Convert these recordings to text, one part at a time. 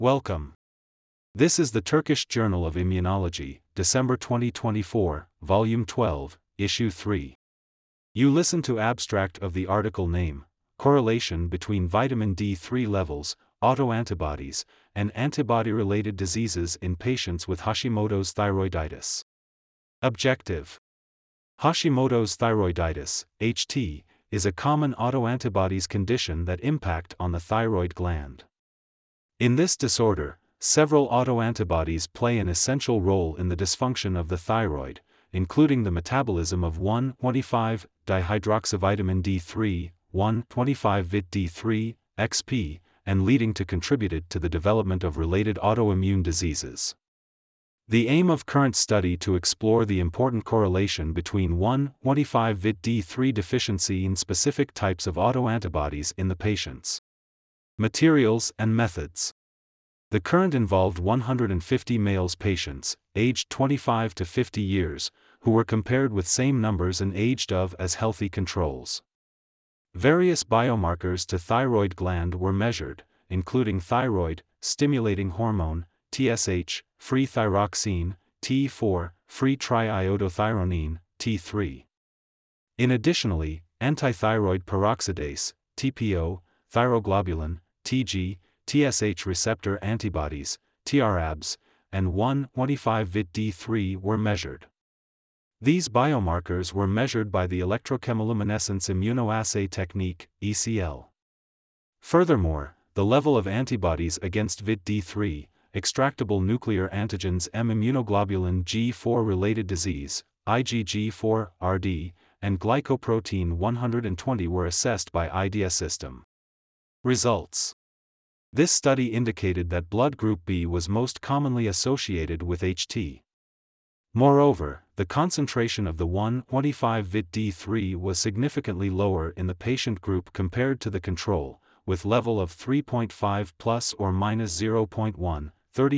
Welcome. This is the Turkish Journal of Immunology, December 2024, Volume 12, Issue 3. You listen to abstract of the article name, Correlation between vitamin D3 levels, autoantibodies, and antibody-related diseases in patients with Hashimoto's thyroiditis. Objective: Hashimoto's thyroiditis, HT, is a common autoantibodies condition that impact on the thyroid gland. In this disorder, several autoantibodies play an essential role in the dysfunction of the thyroid, including the metabolism of 1,25-dihydroxyvitamin D3, 1,25-VIT-D3, XP, and leading to contributed to the development of related autoimmune diseases. The aim of current study to explore the important correlation between 1,25-VIT-D3 deficiency in specific types of autoantibodies in the patients. Materials and methods. The current involved 150 males patients, aged 25 to 50 years, who were compared with same numbers and aged of as healthy controls. Various biomarkers to thyroid gland were measured, including thyroid stimulating hormone, TSH, free thyroxine, T4, free triiodothyronine, T3. Additionally, antithyroid peroxidase, TPO, thyroglobulin, TG, TSH receptor antibodies, TRAbs, and 1,25-VIT-D3 were measured. These biomarkers were measured by the electrochemiluminescence immunoassay technique, ECL. Furthermore, the level of antibodies against VIT-D3, extractable nuclear antigens M immunoglobulin G4-related disease, IgG4-RD, and glycoprotein 120 were assessed by IDS system. Results. This study indicated that blood group B was most commonly associated with HT. Moreover, the concentration of the 1,25-VIT-D3 was significantly lower in the patient group compared to the control, with level of 3.5 plus or minus 0.1,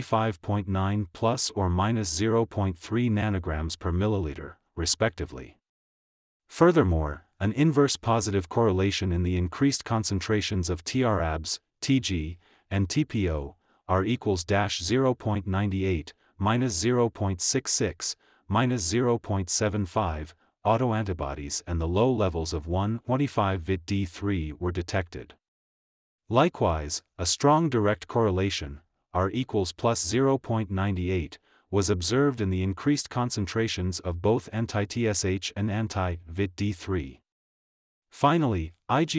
35.9 plus or minus 0.3 nanograms per milliliter, respectively. Furthermore, an inverse positive correlation in the increased concentrations of TRAbs, TG, and TPO, R equals -0.98, minus 0.66, minus 0.75, autoantibodies and the low levels of 1,25-VIT-D3 were detected. Likewise, a strong direct correlation, R equals plus 0.98, was observed in the increased concentrations of both anti-TSH and anti-VIT-D3. Finally,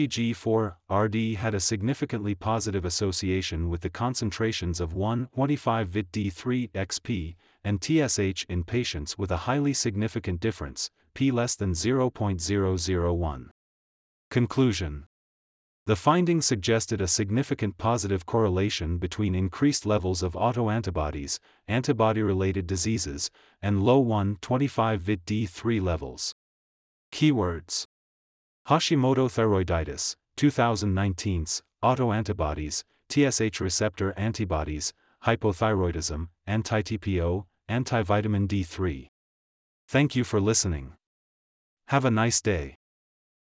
IgG4-RD had a significantly positive association with the concentrations of 1,25-VIT-D3 XP and TSH in patients with a highly significant difference, p less than 0.001. Conclusion. The findings suggested a significant positive correlation between increased levels of autoantibodies, antibody-related diseases, and low 1,25-VIT-D3 levels. Keywords: Hashimoto thyroiditis, 2019, autoantibodies, TSH receptor antibodies, hypothyroidism, anti-TPO, anti-vitamin D3. Thank you for listening. Have a nice day.